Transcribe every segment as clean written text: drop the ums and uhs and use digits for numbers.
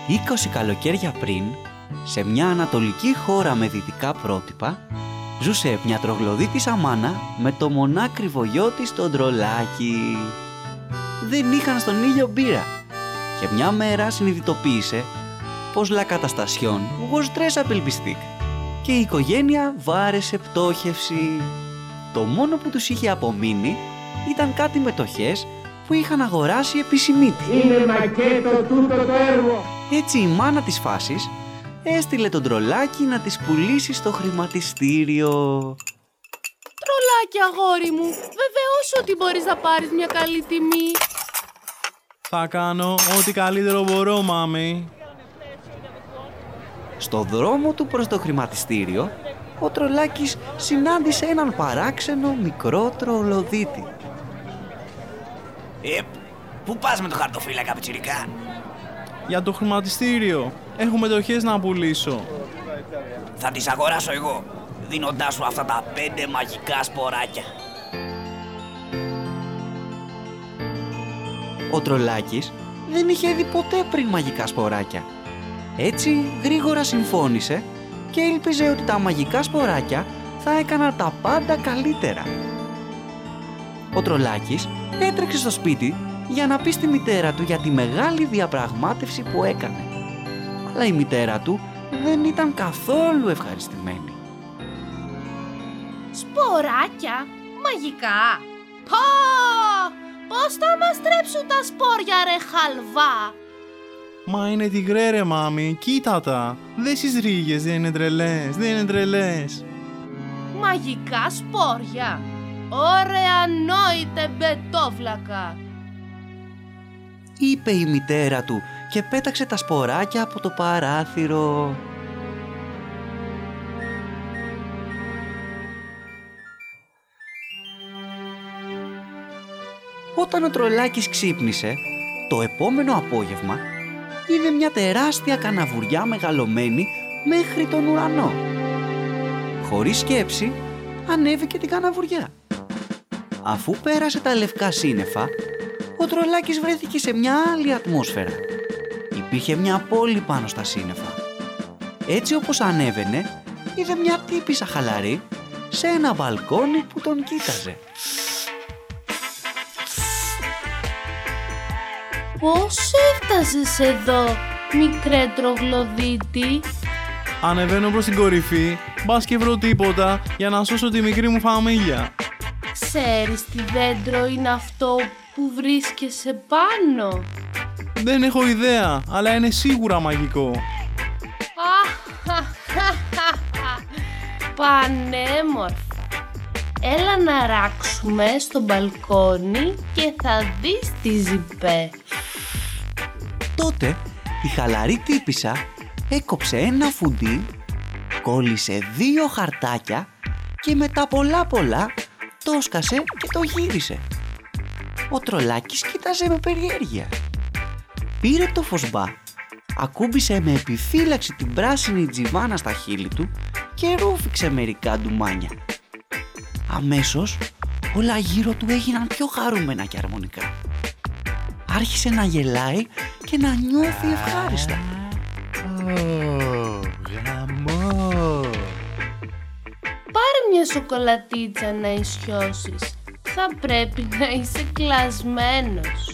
20 καλοκαίρια πριν, σε μια ανατολική χώρα με δυτικά πρότυπα, ζούσε μια τρογλωδίτης αμάνα με το μονάκριβο γιο της τον Τρολάκι. Δεν είχαν στον ήλιο μπύρα και μια μέρα συνειδητοποίησε πως la καταστασιόν was tres απελπιστικ και η οικογένεια βάρεσε πτώχευση. Το μόνο που τους είχε απομείνει ήταν κάτι μετοχές που είχαν αγοράσει επί Σιμίτη. Είναι μακέτο τούτο το έργο. Έτσι η μάνα της φάσης έστειλε τον Τρολάκι να τις πουλήσει στο χρηματιστήριο. Τρολάκι, αγόρι μου, βεβαιώσου ότι μπορείς να πάρεις μια καλή τιμή. Θα κάνω ό,τι καλύτερο μπορώ, μάμη. Στο δρόμο του προς το χρηματιστήριο, ο Τρολάκης συνάντησε έναν παράξενο μικρό τρογλωδίτη. Πού πας με το χαρτοφύλακα, πιτσιρικά? Για το χρηματιστήριο. Έχω μετοχές να πουλήσω. Θα τις αγοράσω εγώ, δίνοντάς σου αυτά τα 5 μαγικά σποράκια. Ο Τρολάκης δεν είχε δει ποτέ πριν μαγικά σποράκια. Έτσι γρήγορα συμφώνησε και ήλπιζε ότι τα μαγικά σποράκια θα έκαναν τα πάντα καλύτερα. Ο Τρολάκης έτρεξε στο σπίτι για να πει στη μητέρα του για τη μεγάλη διαπραγμάτευση που έκανε. Αλλά η μητέρα του δεν ήταν καθόλου ευχαριστημένη. Σποράκια, μαγικά. Πω! Πώς θα μας τρέψουν τα σπόρια, ρε χαλβά? Μα είναι τυγρέ, ρε μάμη, κοίτα τα. Δες τις ρίγες, δεν είναι τρελές, δεν είναι τρελές. Μαγικά σπόρια. Ωραία νόητε μπετόβλακα, είπε η μητέρα του και πέταξε τα σποράκια από το παράθυρο. Όταν ο Τρολάκης ξύπνησε, το επόμενο απόγευμα είδε μια τεράστια καναβουριά μεγαλωμένη μέχρι τον ουρανό. Χωρίς σκέψη, ανέβηκε την καναβουριά. Αφού πέρασε τα λευκά σύννεφα, ο Τρολάκης βρέθηκε σε μια άλλη ατμόσφαιρα. Υπήρχε μια πόλη πάνω στα σύννεφα. Έτσι όπως ανέβαινε, είδε μια τύπισσα χαλαρή σε ένα μπαλκόνι που τον κοίταζε. Πώς έφτασες εδώ, μικρέ τρογλωδίτη? Ανεβαίνω προς την κορυφή, μπας και βρω τίποτα για να σώσω τη μικρή μου φαμίλια. Ξέρεις τι δέντρο είναι αυτό που βρίσκεσαι πάνω? Δεν έχω ιδέα, αλλά είναι σίγουρα μαγικό. Πανέμορφο. Έλα να ράξουμε στο μπαλκόνι και θα δεις τι ζυπέ. Τότε η χαλαρή τύπισσα έκοψε ένα φουντί, κόλλησε 2 χαρτάκια και μετά πολλά το σκάσε και το γύρισε. Ο Τρολάκης κοίταζε με περιέργεια. Πήρε το φωσμπά, ακούμπησε με επιφύλαξη την πράσινη τζιβάνα στα χείλη του και ρούφηξε μερικά ντουμάνια. Αμέσως όλα γύρω του έγιναν πιο χαρούμενα και αρμονικά. Άρχισε να γελάει και να νιώθει ευχάριστα. Γαμό! Πάρε μια σοκολατίτσα να ισιώσεις. Θα πρέπει να είσαι κλασμένος.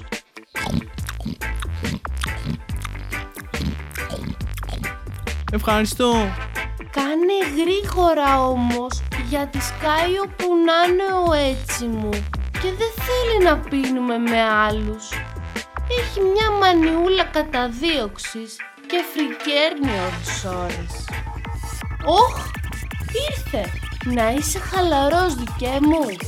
Ευχαριστώ. Κάνε γρήγορα όμως, γιατί σκάει όπου να είναι ο έτσι μου και δεν θέλει να πίνουμε με άλλους. Έχει μια μανιούλα καταδίωξης και φρικέρνει ώρες. Όχ, ήρθε! Να είσαι χαλαρός, δικέ μου.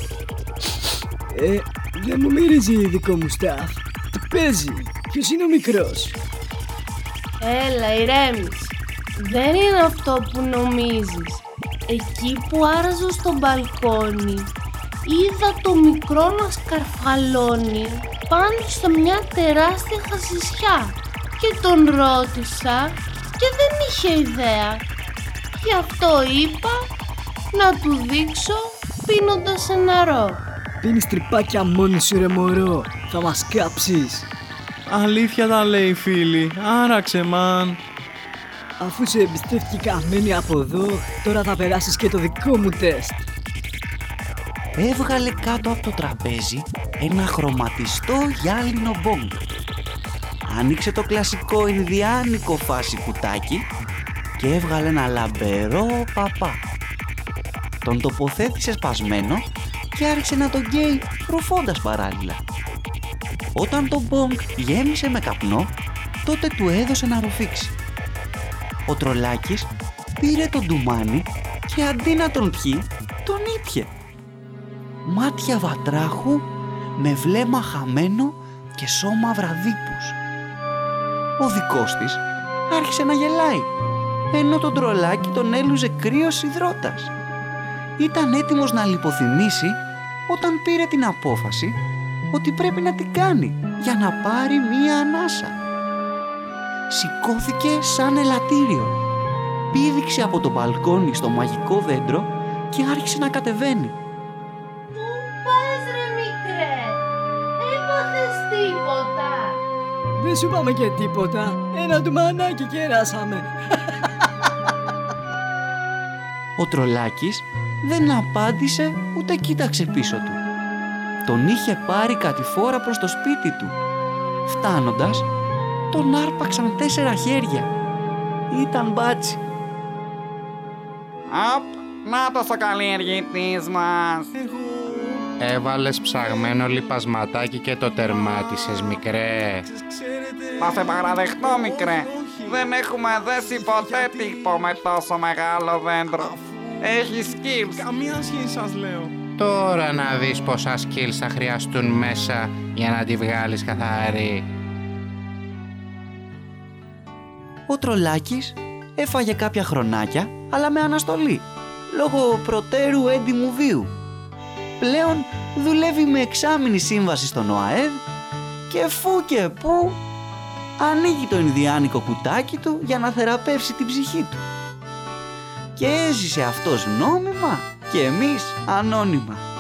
Δεν μου μυρίζει δικό μου σταφ. Τι παίζει? Ποιος είναι ο μικρός? Έλα, ηρέμησε. Δεν είναι αυτό που νομίζεις. Εκεί που άραζα στο μπαλκόνι, είδα το μικρό να σκαρφαλώνει πάνω σε μια τεράστια χασισιά και τον ρώτησα και δεν είχε ιδέα. Γι' αυτό είπα να του δείξω πίνοντας νερό. Πίνεις τρυπάκια μόνη σου, ρε μωρό. Θα μας κάψεις. Αλήθεια τα λέει, φίλη. Άραξε, μαν. Αφού σε εμπιστεύτηκε καμένη από εδώ, τώρα θα περάσεις και το δικό μου τεστ. Έβγαλε κάτω από το τραπέζι ένα χρωματιστό γυάλινο μπόγκ. Άνοιξε το κλασικό ινδιάνικο φάση κουτάκι και έβγαλε ένα λαμπερό παπά. Τον τοποθέτησε σπασμένο και άρχισε να τον γκέει ρουφώντας παράλληλα. Όταν το μπόγκ γέμισε με καπνό, τότε του έδωσε να ρουφήξει. Ο τρολάκης πήρε τον ντουμάνι και αντί να τον πιει, τον ήπιε. Μάτια βατράχου με βλέμμα χαμένο και σώμα βραδύπους. Ο δικός της άρχισε να γελάει, ενώ τον τρολάκι τον έλουζε κρύος υδρότας. Ήταν έτοιμος να λιποθυμήσει όταν πήρε την απόφαση ότι πρέπει να την κάνει για να πάρει μία ανάσα. Σηκώθηκε σαν ελαττήριο, πήδηξε από το μπαλκόνι στο μαγικό δέντρο και άρχισε να κατεβαίνει. Πού πας ρε μικρέ, έπαθες τίποτα? Δεν σου πάμε και τίποτα. Ένα ντουμανάκι κεράσαμε. Ο τρολάκης δεν απάντησε ούτε κοίταξε πίσω του. Τον είχε πάρει κατηφόρα προς το σπίτι του. Φτάνοντας, τον άρπαξαν 4 χέρια. Ήταν μπάτσι. Απ, νάτος ο καλλιεργητής μας. Έβαλες ψαγμένο λιπασματάκι και το τερμάτισες, μικρέ. Θα σε παραδεχτώ, μικρέ. Δεν έχουμε δέσει ποτέ τύπο με τόσο μεγάλο δέντρο. Έχει skills. Καμία σχέση σας λέω. Τώρα να δεις πόσα skills θα χρειαστούν μέσα για να τη βγάλεις καθαρή. Ο τρολάκης έφαγε κάποια χρονάκια, αλλά με αναστολή, λόγω προτέρου έντιμου βίου. Πλέον δουλεύει με 6μηνη σύμβαση στον ΟΑΕΔ και φου και που ανοίγει το ινδιάνικο κουτάκι του για να θεραπεύσει την ψυχή του. Και έζησε αυτός νόμιμα και εμείς ανώνυμα.